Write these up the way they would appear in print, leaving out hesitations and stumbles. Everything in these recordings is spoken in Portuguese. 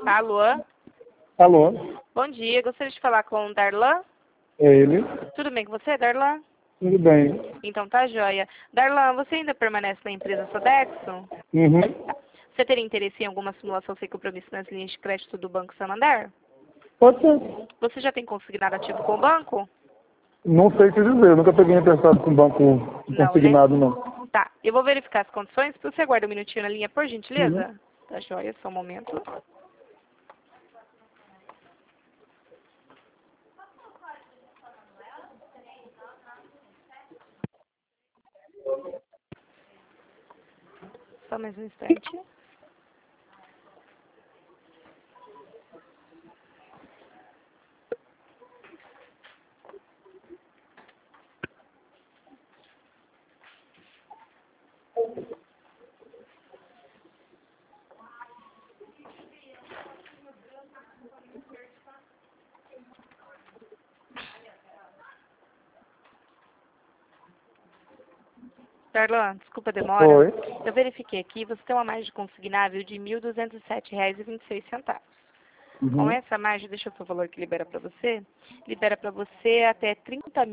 Alô? Alô? Bom dia, gostaria de falar com o Darlan. É ele? Tudo bem com você, Darlan? Tudo bem. Então tá joia. Darlan, você ainda permanece na empresa Sodexo? Uhum. Você teria interesse em alguma simulação sem compromisso nas linhas de crédito do Banco Santander? Pode ser. Você já tem consignado ativo com o banco? Não sei te dizer, eu nunca peguei emprestado com banco Não, consignado, né? não. Tá, eu vou verificar as condições. Você aguarda um minutinho na linha, por gentileza? Uhum. Tá joia, só um momento. Só mais um instante. Darlan, desculpa a demora. Oi. Eu verifiquei aqui, você tem uma margem consignável de R$ 1.207,26. Com Uhum. essa margem, deixa eu ver o valor que libera para você. Libera para você até R$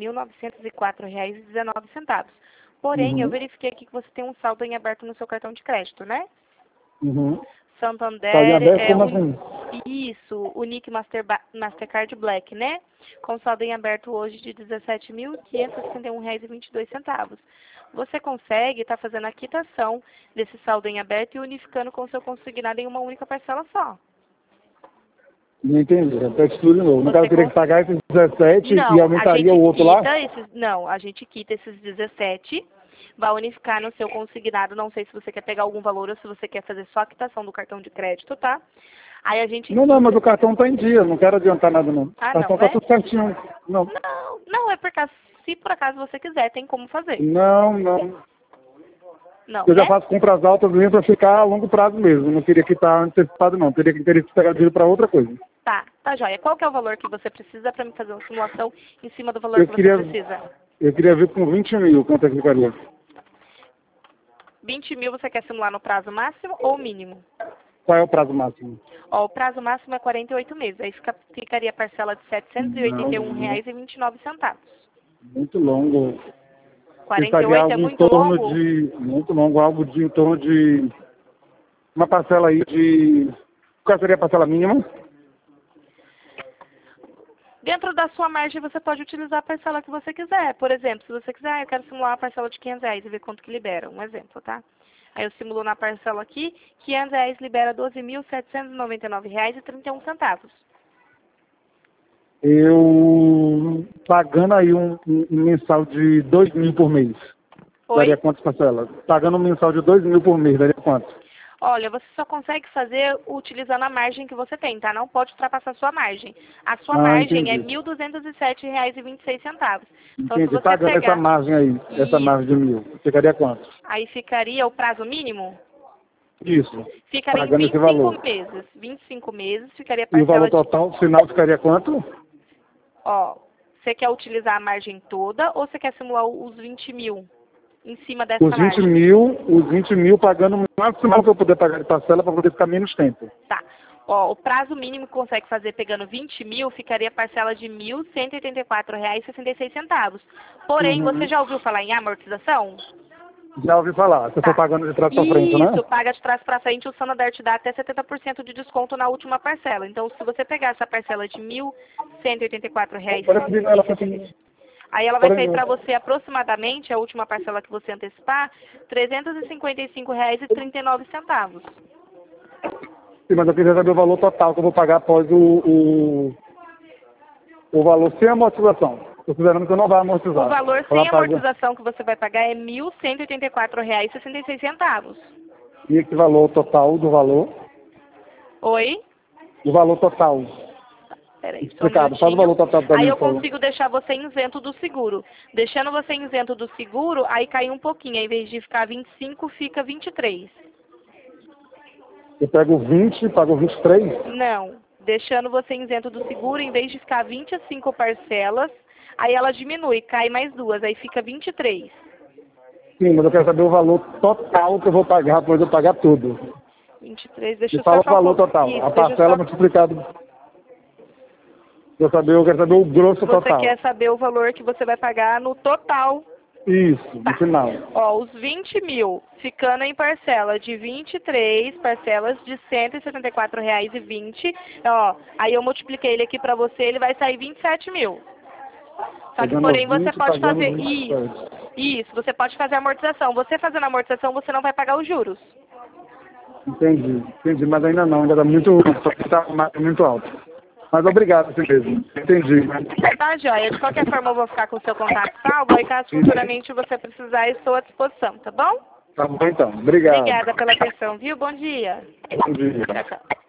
30.904,19. Porém, eu Uhum. verifiquei aqui que você tem um saldo em aberto no seu cartão de crédito, né? Uhum. Tá em Santander aberto é como o... assim? Isso, o Nick Mastercard Black, né? Com saldo em aberto hoje de R$ 17.561,22. Você consegue estar fazendo a quitação desse saldo em aberto e unificando com o seu consignado em uma única parcela só. Não entendi. Repete tudo de novo. No caso, Você eu teria que pagar esses 17 e Não, a aumentaria gente o outro lá? quita esses. Não, a gente quita esses 17, vai unificar no seu consignado. Não sei se você quer pegar algum valor ou se você quer fazer só a quitação do cartão de crédito, tá? Aí a gente Não, mas quita. o cartão tá em dia. Não quero adiantar nada, não. O Ah, cartão não tá é? tudo certinho. Não. Não, é por caso, se por acaso você quiser, tem como fazer. Não, não. Não, Eu já né? faço compras altas mesmo para ficar a longo prazo mesmo. Eu não queria quitar antecipado, não. Teria que pegar dinheiro para outra coisa. Tá joia. Qual que é o valor que você precisa para me fazer uma simulação em cima do valor Eu que você queria, precisa? eu queria ver com 20 mil quanto é que ficaria. 20 mil você quer simular no prazo máximo ou mínimo? Qual é o prazo máximo? Ó, o prazo máximo é 48 meses. Aí ficaria a parcela de R$ Não, 781,29. muito longo. Pensaria 48 é algo em muito torno longo? de, muito longo, algo de em torno de uma parcela aí de, qual seria a parcela mínima? Dentro da sua margem, você pode utilizar a parcela que você quiser. Por exemplo, se você quiser, eu quero simular uma parcela de R$ 500 e ver quanto que libera. Um exemplo, tá? Aí eu simulo na parcela aqui, R$ 500 libera R$ 12.799,31. Eu, pagando aí um mensal de 2 mil por mês, daria Oi? quantas parcelas? Pagando um mensal de 2 mil por mês, daria quanto? Olha, você só consegue fazer utilizando a margem que você tem, tá? Não pode ultrapassar a sua margem. A sua Ah, margem é entendi. R$ 1.207,26. Então, se Entendi. você Pagando essa pegar margem aí, essa margem de isso, 1.000, ficaria quanto? aí ficaria o prazo mínimo, Isso. ficaria em Pagando esse 25 valor. meses. 25 meses ficaria a E o valor parcela de... total final ficaria quanto? Ó, você quer utilizar a margem toda ou você quer simular os 20 mil em cima dessa margem? Os 20 mil pagando o máximo que eu puder pagar de parcela para poder ficar menos tempo. Tá. Ó, o prazo mínimo que consegue fazer pegando 20 mil ficaria a parcela de R$ 1.184,66. Porém, você Uhum. já ouviu falar em amortização? Já ouvi falar. Você for Tá. pagando de trás para frente, Isso, né? paga de trás para frente, o Santander te dá até 70% de desconto na última parcela. Então, se você pegar essa parcela de R$ Parece que ela tá 1.184,66, aí ela vai Porém, sair para você aproximadamente, a última parcela que você antecipar, R$ 355,39. sim, mas eu queria saber o valor total que eu vou pagar após o valor sem amortização. Estou considerando que eu não vai O amortizar. valor Ela sem paga. amortização que você vai pagar é R$ 1.184,66. E esse valor total do valor? Oi? O valor total. Peraí, só um Explicado. Faz o minutinho. valor total para Aí mim, eu por favor. consigo deixar você isento do seguro. Deixando você isento do seguro, aí cai um pouquinho. Aí, em vez de ficar 25, fica 23. Eu pego 20, pago 23. Não. Deixando você isento do seguro, em vez de ficar 25 parcelas, aí ela diminui, cai mais duas, aí fica 23. Sim, mas eu quero saber o valor total que eu vou pagar após eu pagar tudo. 23, deixa Me eu fala só o valor calcular. total. Isso, A deixa eu parcela só... multiplicado. Eu quero saber o grosso Você total. quer saber o valor que você vai pagar no total. Isso, no Tá. final. Ó, os 20 mil ficando em parcela de 23 parcelas de R$ 174,20. Ó, aí eu multipliquei ele aqui pra você, ele vai sair 27 mil. Só que, Pagando porém, 20, você pode pagando fazer 27. isso, você pode fazer a amortização. Você fazendo a amortização, você não vai pagar os juros. Entendi, mas ainda não, ainda está muito alto. Mas obrigado, assim mesmo. Entendi. Tá, joia. De qualquer forma, eu vou ficar com o seu contato salvo, aí caso futuramente você precisar, eu estou à disposição, tá bom? Tá bom então. Obrigado. Obrigada pela atenção, viu? Bom dia. Bom dia. Tchau, tchau.